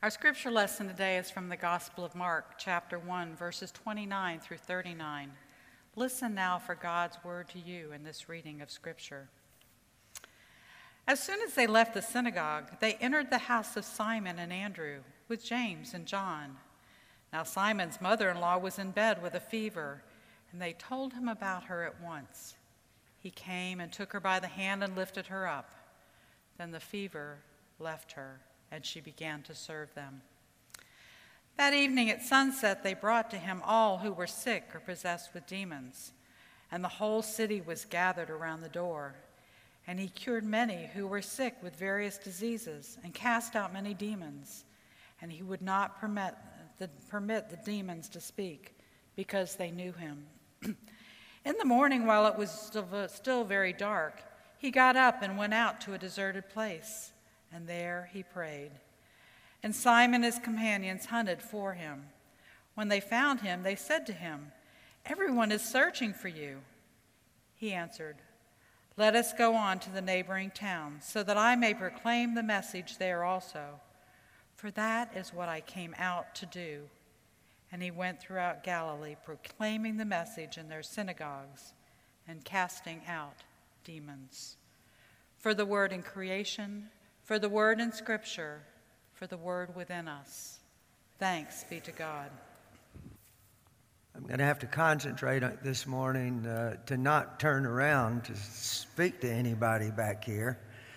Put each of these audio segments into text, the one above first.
Our scripture lesson today is from the Gospel of Mark, chapter 1, verses 29 through 39. Listen now for God's word to you in this reading of scripture. As soon as they left the synagogue, they entered the house of Simon and Andrew with James and John. Now Simon's mother-in-law was in bed with a fever, and they told him about her at once. He came and took her by the hand and lifted her up. Then the fever left her, and she began to serve them. That evening at sunset, they brought to him all who were sick or possessed with demons, and the whole city was gathered around the door. And he cured many who were sick with various diseases and cast out many demons. And he would not permit the demons to speak, because they knew him. In the morning, while it was still very dark, he got up and went out to a deserted place, and there he prayed. And Simon and his companions hunted for him. When they found him, they said to him, "Everyone is searching for you." He answered, "Let us go on to the neighboring towns, so that I may proclaim the message there also. For that is what I came out to do." And he went throughout Galilee, proclaiming the message in their synagogues and casting out demons. For the word in creation, for the word in Scripture, for the word within us. Thanks be to God. I'm going to have to concentrate this morning to not turn around to speak to anybody back here.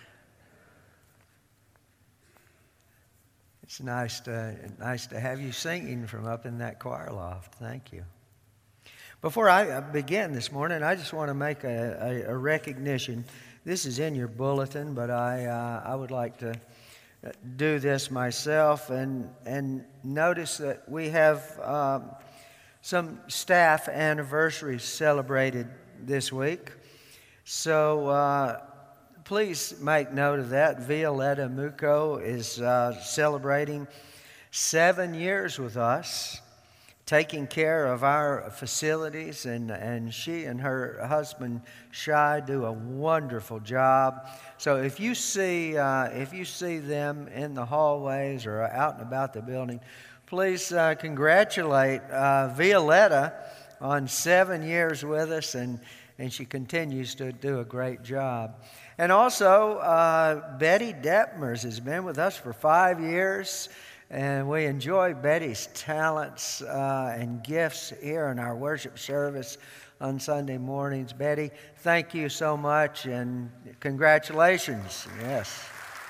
It's nice to have you singing from up in that choir loft. Thank you. Before I begin this morning, I just want to make a recognition. This is in your bulletin, but I would like to do this myself and notice that we have some staff anniversaries celebrated this week. So please make note of that. Violetta Muco is celebrating 7 years with us, taking care of our facilities, and she and her husband Shai do a wonderful job. So if you see them in the hallways or out and about the building, please congratulate Violetta on 7 years with us, and she continues to do a great job. And also, Betty Detmers has been with us for 5 years, and we enjoy Betty's talents and gifts here in our worship service on Sunday mornings. Betty, thank you so much, and congratulations. Yes.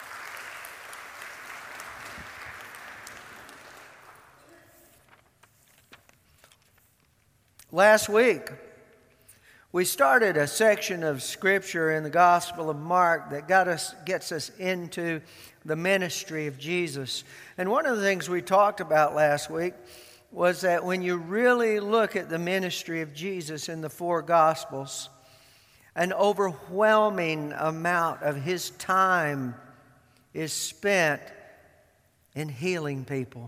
Last week, we started a section of Scripture in the Gospel of Mark that gets us into the ministry of Jesus. And one of the things we talked about last week was that when you really look at the ministry of Jesus in the four Gospels, an overwhelming amount of his time is spent in healing people,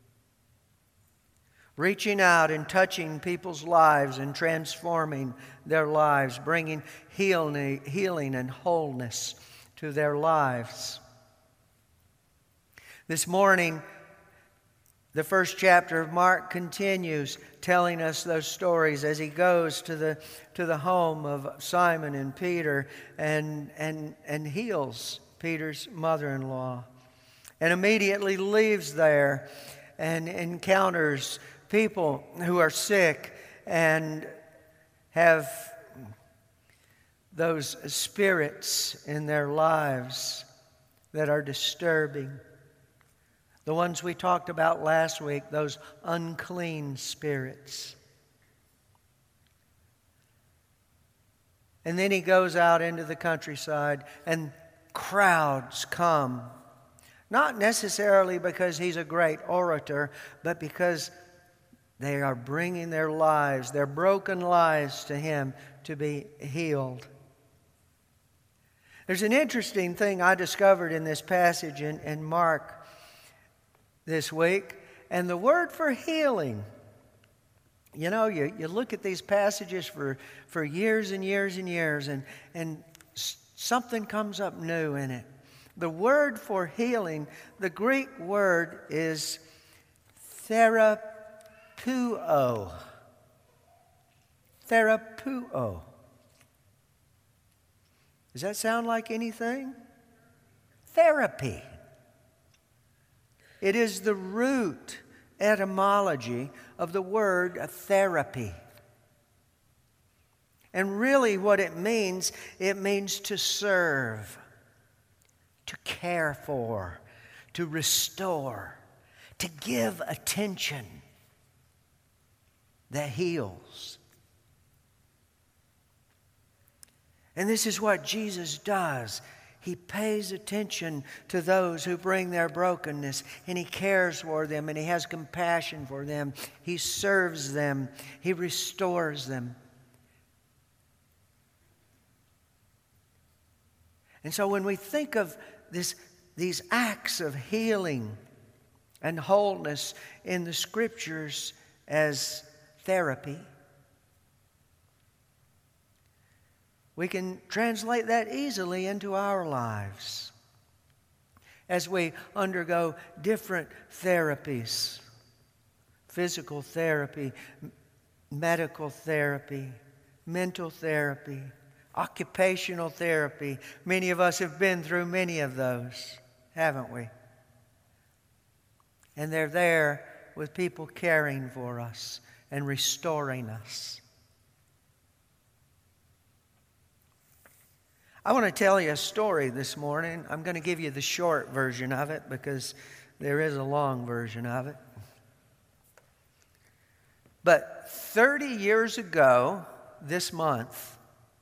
reaching out and touching people's lives and transforming their lives, bringing healing and wholeness to their lives. This morning, the first chapter of Mark continues telling us those stories as he goes to the home of Simon and Peter and heals Peter's mother-in-law, and immediately leaves there and encounters people who are sick and have those spirits in their lives that are disturbing. The ones we talked about last week, those unclean spirits. And then he goes out into the countryside and crowds come. Not necessarily because he's a great orator, but because they are bringing their lives, their broken lives to him to be healed. There's an interesting thing I discovered in this passage in Mark this week, and the word for healing. You know, you look at these passages for years and years and years, and something comes up new in it. The word for healing, the Greek word is therapeuo. Therapeuo. Does that sound like anything? Therapy. It is the root etymology of the word therapy. And really what it means to serve, to care for, to restore, to give attention that heals. And this is what Jesus does. He pays attention to those who bring their brokenness, and He cares for them, and He has compassion for them. He serves them. He restores them. And so when we think of these acts of healing and wholeness in the Scriptures as therapy, we can translate that easily into our lives as we undergo different therapies: physical therapy, medical therapy, mental therapy, occupational therapy. Many of us have been through many of those, haven't we? And they're there with people caring for us and restoring us. I want to tell you a story this morning. I'm going to give you the short version of it because there is a long version of it. But 30 years ago this month,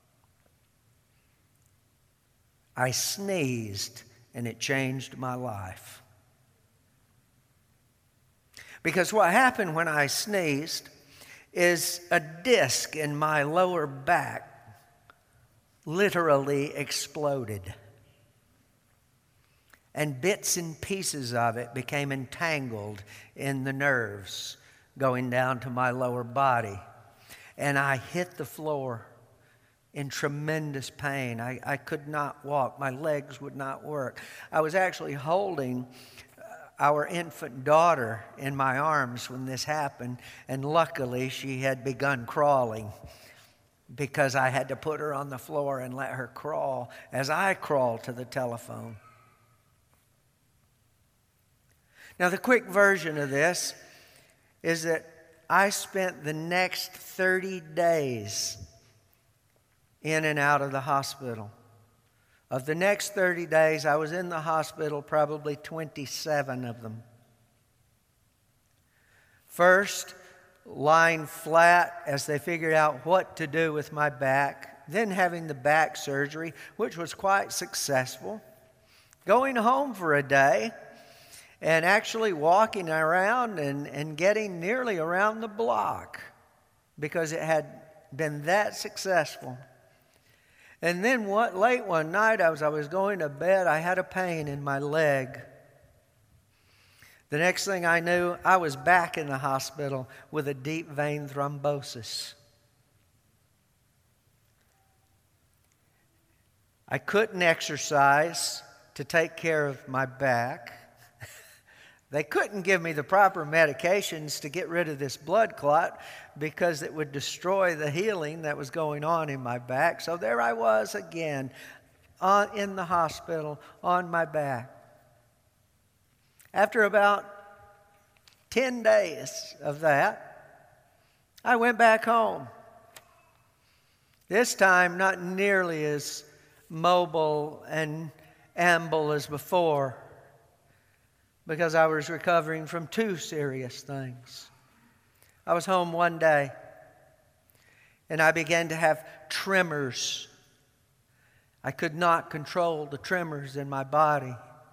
I sneezed and it changed my life. Because what happened when I sneezed is a disc in my lower back literally exploded. And bits and pieces of it became entangled in the nerves going down to my lower body. And I hit the floor in tremendous pain. I could not walk. My legs would not work. I was actually holding our infant daughter in my arms when this happened, and luckily she had begun crawling, because I had to put her on the floor and let her crawl as I crawled to the telephone. Now, the quick version of this is that I spent the next 30 days in and out of the hospital. Of the next 30 days, I was in the hospital probably 27 of them. First, lying flat as they figured out what to do with my back, then having the back surgery, which was quite successful, going home for a day, and actually walking around and getting nearly around the block because it had been that successful. And then late one night, as I was going to bed, I had a pain in my leg. The next thing I knew, I was back in the hospital with a deep vein thrombosis. I couldn't exercise to take care of my back. They couldn't give me the proper medications to get rid of this blood clot because it would destroy the healing that was going on in my back. So there I was again in the hospital on my back. After about 10 days of that, I went back home. This time, not nearly as mobile and amble as before, because I was recovering from two serious things. I was home one day, and I began to have tremors. I could not control the tremors in my body.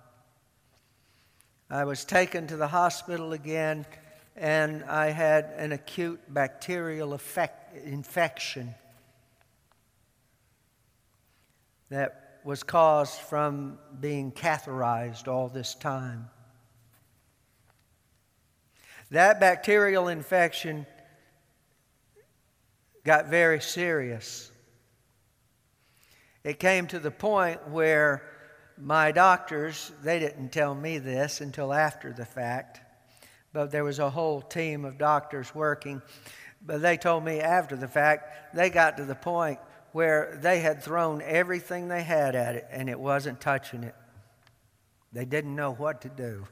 I was taken to the hospital again, and I had an acute bacterial infection that was caused from being catheterized all this time. That bacterial infection got very serious. It came to the point where my doctors, they didn't tell me this until after the fact, but there was a whole team of doctors working. But they told me after the fact, they got to the point where they had thrown everything they had at it and it wasn't touching it. They didn't know what to do.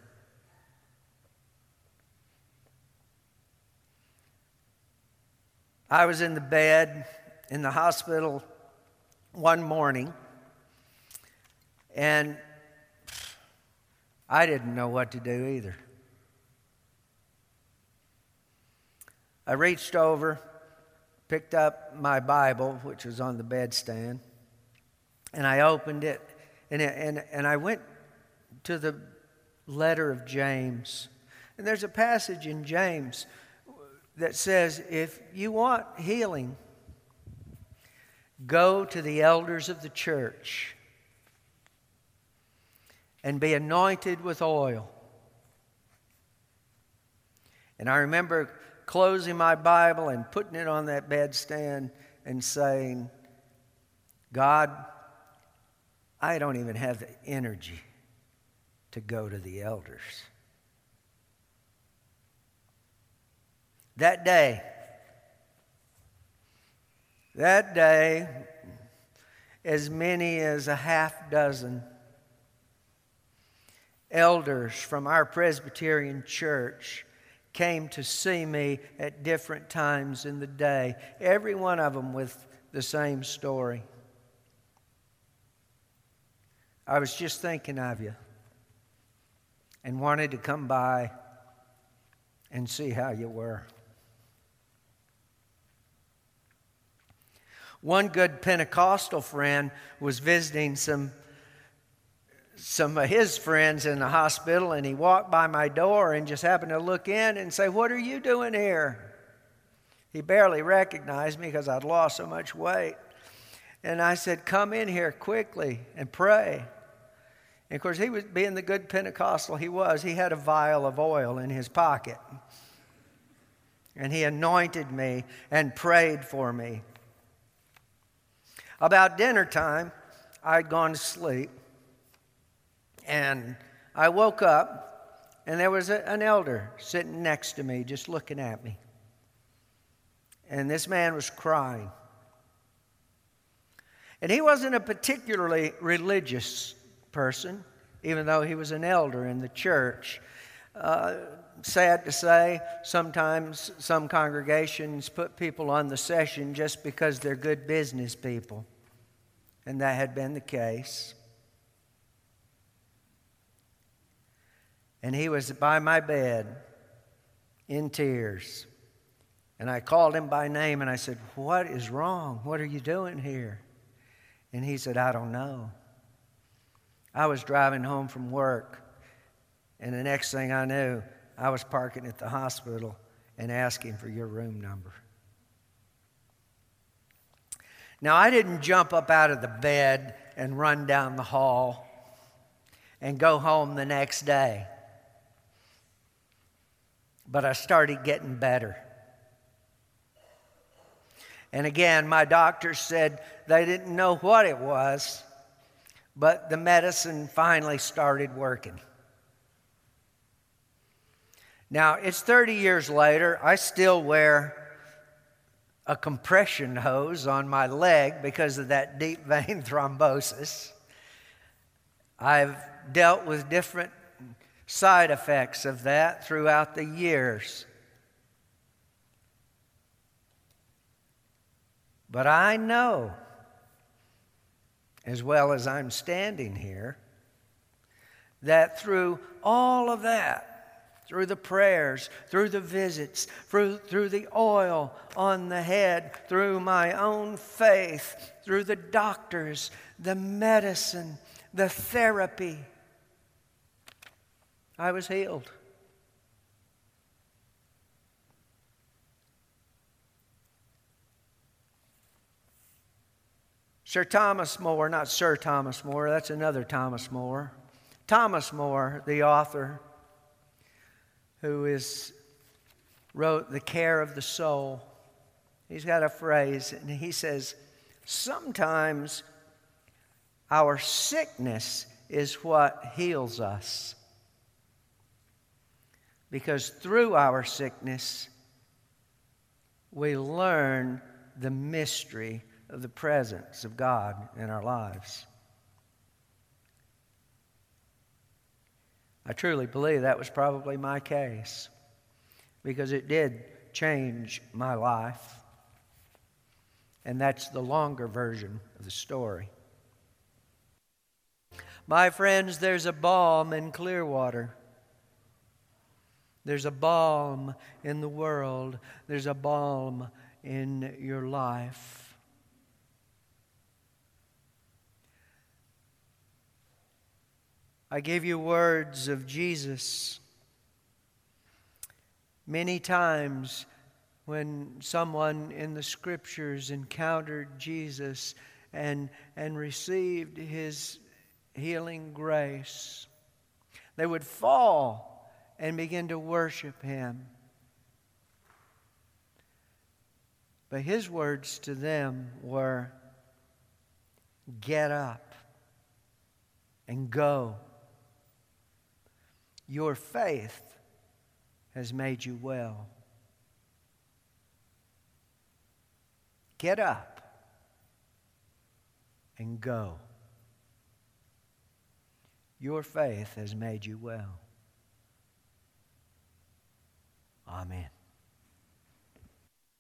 I was in the bed in the hospital one morning, and I didn't know what to do either. I reached over, picked up my Bible, which was on the bedstand, and I opened it, and I went to the letter of James. And there's a passage in James that says, if you want healing, go to the elders of the church and be anointed with oil. And I remember closing my Bible and putting it on that bedstand and saying, God, I don't even have the energy to go to the elders. That day, as many as a half dozen elders from our Presbyterian church came to see me at different times in the day, every one of them with the same story. I was just thinking of you and wanted to come by and see how you were. One good Pentecostal friend was visiting some of his friends in the hospital, and he walked by my door and just happened to look in and say, "What are you doing here?" He barely recognized me because I'd lost so much weight. And I said, "Come in here quickly and pray." And of course, he was, being the good Pentecostal he was, he had a vial of oil in his pocket. And he anointed me and prayed for me. About dinner time, I'd gone to sleep. And I woke up, and there was an elder sitting next to me, just looking at me. And this man was crying. And he wasn't a particularly religious person, even though he was an elder in the church. Sad to say, sometimes some congregations put people on the session just because they're good business people. And that had been the case. And he was by my bed in tears. And I called him by name and I said, "What is wrong? What are you doing here?" And he said, "I don't know. I was driving home from work, and the next thing I knew, I was parking at the hospital and asking for your room number." Now, I didn't jump up out of the bed and run down the hall and go home the next day. But I started getting better. And again, my doctors said they didn't know what it was, but the medicine finally started working. Now, it's 30 years later. I still wear a compression hose on my leg because of that deep vein thrombosis. I've dealt with different side effects of that throughout the years. But I know, as well as I'm standing here, that through all of that, through the prayers, through the visits, through the oil on the head, through my own faith, through the doctors, the medicine, the therapy, I was healed. Sir Thomas More, not Sir Thomas More, that's another Thomas More. Thomas More, the author, who wrote The Care of the Soul. He's got a phrase, and he says, "Sometimes our sickness is what heals us. Because through our sickness, we learn the mystery of the presence of God in our lives. I truly believe that was probably my case, because it did change my life. And that's the longer version of the story. My friends, there's a balm in Clearwater. There's a balm in the world. There's a balm in your life. I gave you words of Jesus. Many times when someone in the Scriptures encountered Jesus and received His healing grace, they would fall and begin to worship Him. But His words to them were, "Get up and go. Your faith has made you well." Get up and go. Your faith has made you well. Amen.